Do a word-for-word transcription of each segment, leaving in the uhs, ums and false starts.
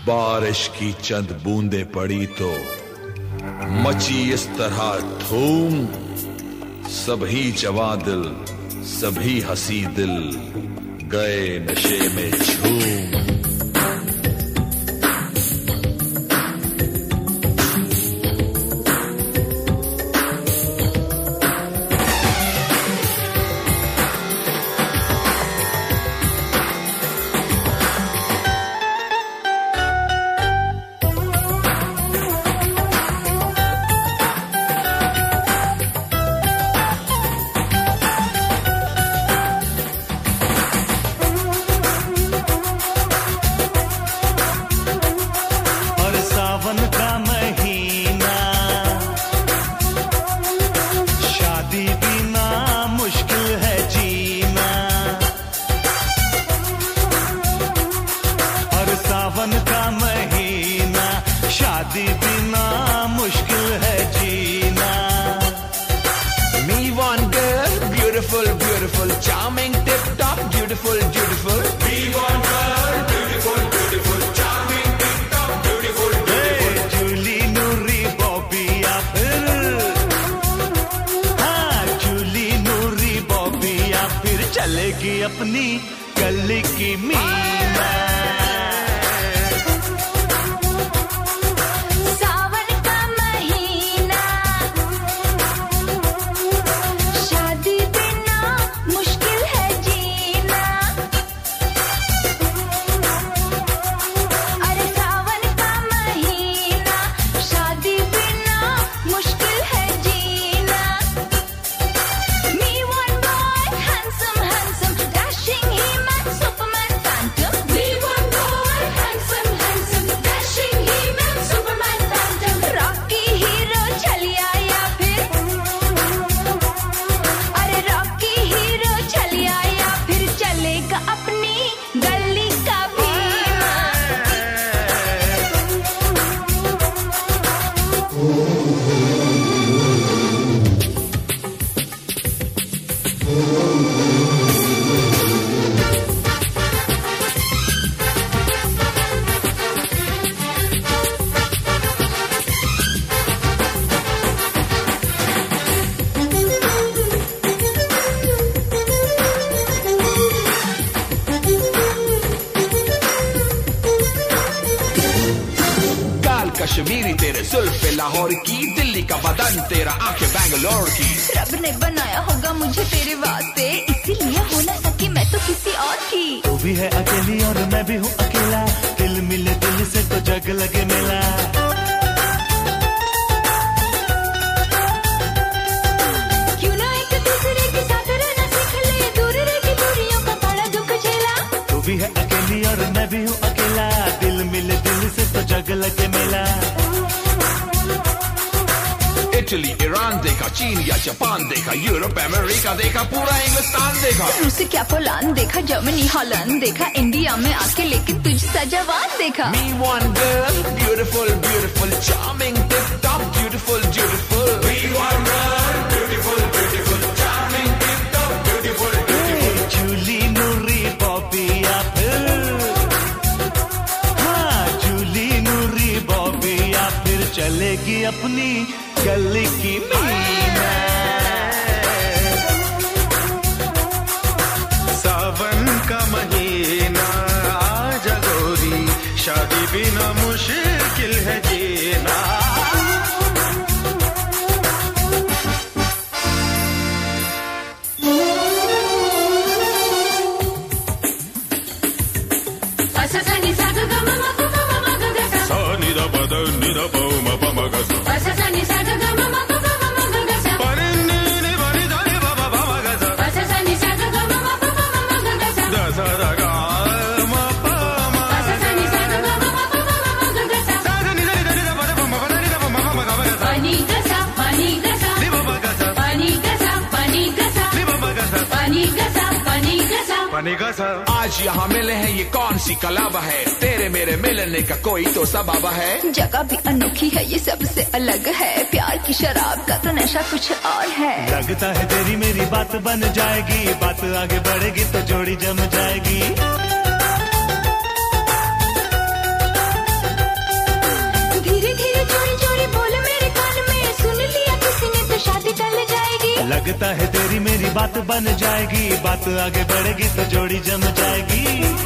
बारिश की चंद बूंदे पड़ी तो मची इस तरह धूम, सभी जवां दिल सभी हंसी दिल गए नशे में झूम। चलेगी अपनी गली की मीना। सावन का महीना, शादी बिना मुश्किल है जीना। अरे सावन का महीना, शादी बिना मुश्किल है जीना। Me one boy, handsome, handsome, dashing he man, Superman, phantom. Me one boy, handsome, handsome, dashing he man, Superman, phantom. Rocky hero छलिया या फिर, अरे Rocky hero छलिया या फिर चलेगा अपनी गली का बीमा। गाल कश्मीरी तेरे जुल्फे लाहौर की, दिल्ली का बदन तेरा आंखें बैंगलोर की। रब ने बनाया होगा मुझे तेरे वास्ते, इसीलिए हो ना सकी मैं तो किसी और की। तू भी है अकेली और मैं भी हूँ अकेला, दिल मिले दिल से तो जग लगे मेला। क्यों ना एक दूसरे के साथ रहना सीख ले, दूर रह के दूरियों का बड़ा दुख झेला। तू भी है अकेली और मैं भी हूँ अकेला, दिल मिले दिल से तो जग लगे मेला। इटली ईरान देखा, चीन या जापान देखा, यूरोप अमेरिका देखा, पूरा इंग्लिस्तान देखा। रूस क्या पोलैंड देखा, जर्मनी हॉलैंड देखा, इंडिया में आके लेकिन तुझसा जवान देखा। Me one girl, beautiful, beautiful, charming, tip top, beautiful, beautiful. Me one girl, beautiful, beautiful, charming, tip top, beautiful, beautiful. Jully नूरी बॉबी या फिर, हाँ जूली नूरी बॉबी या फिर चलेगी अपनी गली की मीना। सावन का महीना आजा गोरी, शादी बिना मुश्किल है जीना। Ni da ba da ni da ba ma pa ma ga sa. Sa sa ni sa ga ga ma ma pa pa ma ma ga ga sa. Pa ni ni ni ba ni da ni ba ba ba ma ga sa. Sa sa ni sa ga ga ma ma pa pa ma ma ga ga sa. Da sa da ga ma pa ma. Sa sa ni sa ga ga ma ma pa pa ma ma ga ga sa. Sa da ni da ni da ni da ba da ba ma ba da ni da ba ma ma ga ba ga sa. Pani ga sa, pani ga sa. Ni ba ba ga sa. Pani ga sa, pani ga sa. Ni ba ba ga sa. Pani ga sa, pani ga sa. Pa ni ga sa. आज यहाँ मिले हैं ये कौन सी कलावा है, तेरे मेरे मिलने का कोई तो सबब है। जगह भी अनोखी है, ये सबसे अलग है, प्यार की शराब का तो नशा कुछ और है। लगता है तेरी मेरी बात बन जाएगी, बात आगे बढ़ेगी तो जोड़ी जम जाएगी। लगता है तेरी मेरी बात बन जाएगी, बात आगे बढ़ेगी तो जोड़ी जम जाएगी।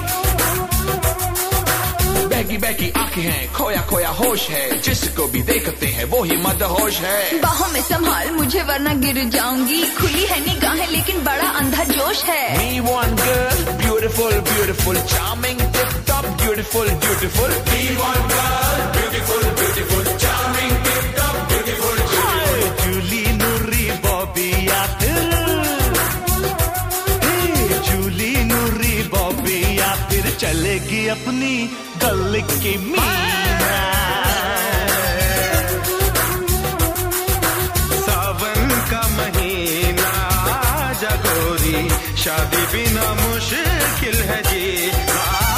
बहकी बहकी आंखें हैं, खोया खोया होश है, जिसको भी देखते हैं वो ही मदहोश है। बाहों में संभाल मुझे वरना गिर जाऊंगी, खुली है निगाहें लेकिन बड़ा अंधा जोश है। Me one girl, beautiful, beautiful, charming, tip top, beautiful, beautiful. Me one girl, beautiful, beautiful, charming, tip top, beautiful, beautiful. Jully नूरी बॉबी या फिर हे, जूली नूरी बॉबी या फिर चलेगी अपनी गली की मीना। सावन का महीना आजा गोरी, शादी बिना मुश्किल है जीना।